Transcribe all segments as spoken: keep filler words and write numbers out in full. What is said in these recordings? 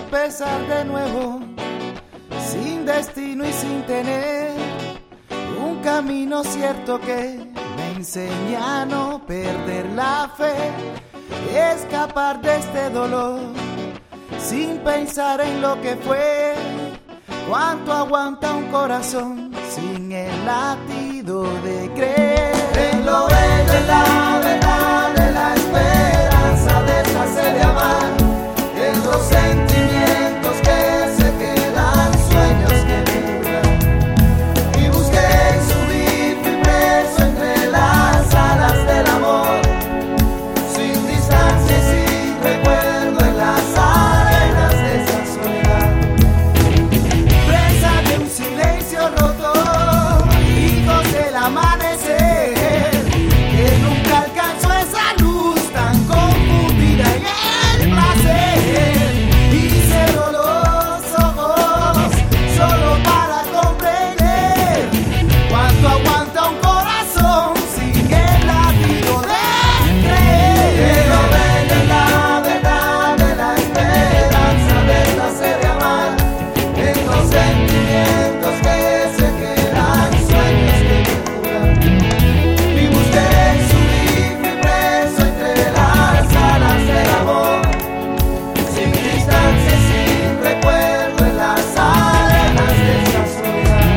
empezar de nuevo, sin destino y sin tener un camino cierto que me enseña a no perder la fe, escapar de este dolor sin pensar en lo que fue. Cuánto aguanta un corazón sin el latido de creer en lo bello, en la verdad de la esperanza de placer de amar, en los sentimientos que se quedan, sueños que duran. Y busqué subir, fui preso entre las alas del amor, sin distancia y sin recuerdo en las arenas de esa soledad. Presa de un silencio roto, hijos del amanecer, que nunca alcanzó esa luz tan confundida en el placer. Y cerró los ojos solo para comprender cuánto aguanta un corazón sin el latido de creer. Lo bello en la verdad de la esperanza del placer de amar, en los sentimientos que se quedan, sueños que duran. Y busqué subir, fui preso entre las alas del amor, sin distancia y sin recuerdo en las arenas de esta soledad.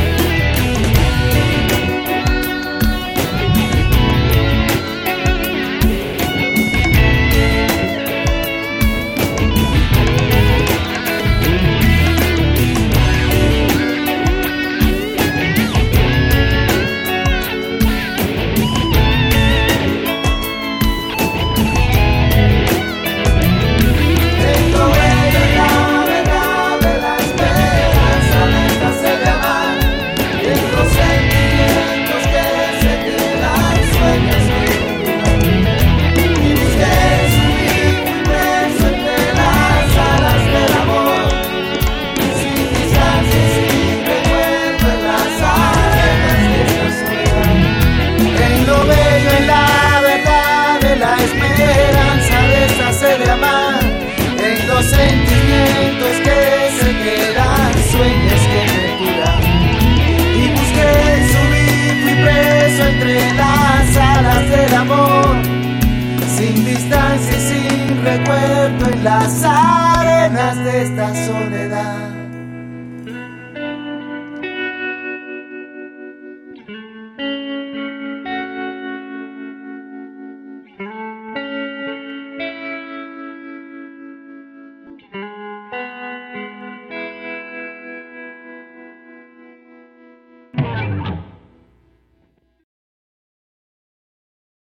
En lo bello, en la verdad de la esperanza del placer de amar, en los sentimientos que se quedan, sueños que duran. Y busqué subir, fui preso entre las alas del amor, sin distancia y sin recuerdo en las arenas de esta soledad. En lo bello, en la verdad de la esperanza de esta sed de amar, en los sentimientos que se quedan, sueños que me curan. Y busqué subir, fui preso entre las alas del amor, sin distancia y sin recuerdo en las arenas de esta soledad.